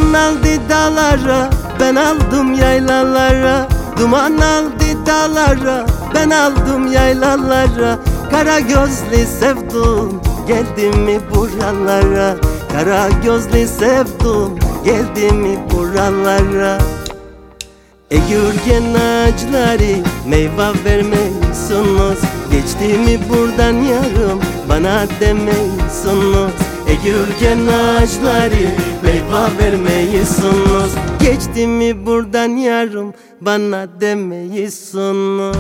Duman aldı dağlara, ben aldım yaylalara. Duman aldı dağlara, ben aldım yaylalara. Kara gözlü sevdum, geldi mi buralara? Kara gözlü sevdum, geldi mi buralara? Gürgen ağaçları meyve vermiyorsunuz. Geçti mi buradan yarım, bana demiyorsunuz. Gürgen ağaçları meyve vermiyorsunuz. Geçti mi buradan yarım, bana demiyorsunuz.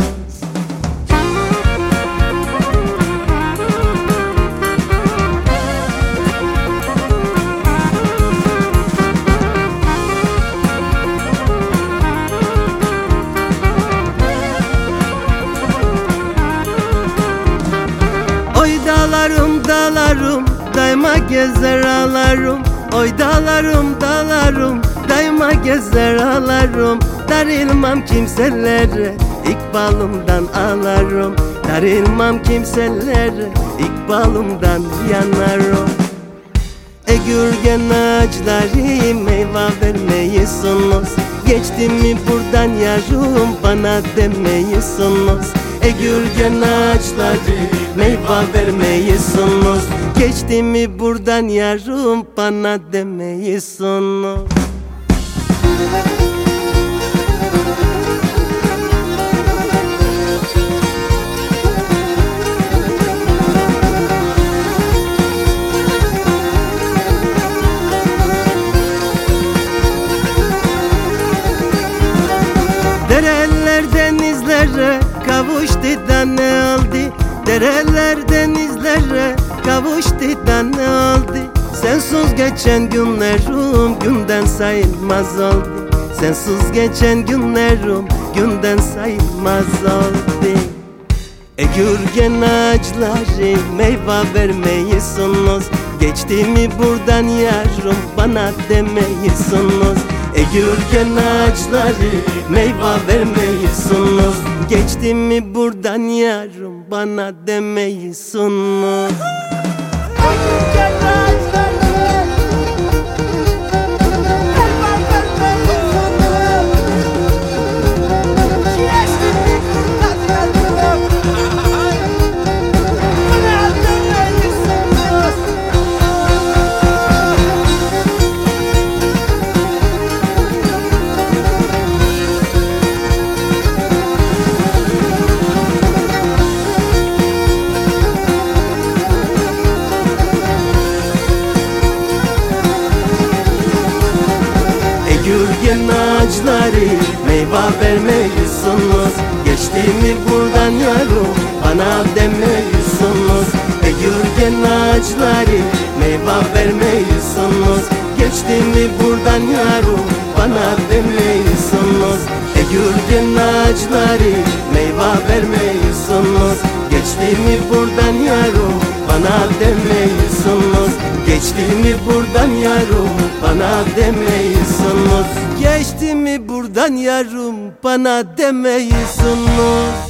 Oy dağlarım dağlarım, daima gezer ağlarım. Oy dağlarım dağlarım, daima gezer ağlarım. Darılmam kimselere, ikbalımdan ağlarım. Darılmam kimselere, ikbalımdan yanarım. Gürgen ağaçları meyve vermiyorsunuz. Geçti mi buradan yarım, bana demiyorsunuz. Gürgen ağaçları meyve vermiyorsunuz. Geçti mi buradan yarım, bana demiyorsunuz. Dereler denizlere kavuştu da ne oldu? Dereler denizlere kavuştu da ne oldu? Sensiz geçen günlerim günden sayılmaz oldu. Sensiz geçen günlerim günden sayılmaz oldu. Gürgen ağaçları meyve vermiyorsunuz. Geçti mi buradan yarım, bana demiyorsunuz. Gürgen ağaçları meyve vermiyorsunuz. Geçti mi buradan yarım, bana demiyorsunuz. Gürgen ağaçları Gürgen ağaçları meyve vermiyorsunuz. Geçti mi buradan yarım, bana demiyorsunuz. Gürgen ağaçları meyve vermiyorsunuz. Geçti mi buradan yarım, bana demiyorsunuz. Gürgen ağaçları meyve vermiyorsunuz. Geçti mi buradan yarım, bana demiyorsunuz. Geçti mi buradan yarım, bana demiyorsunuz. Geçti mi buradan yarım, bana demiyorsunuz.